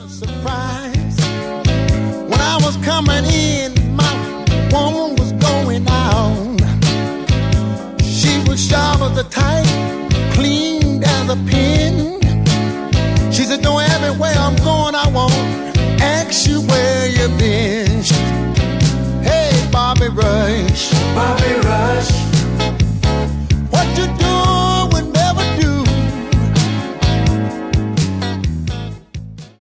Surprise. When I was coming in, my woman was going out. She was sharp as a type, clean as a pin. She said, "Know everywhere I'm going,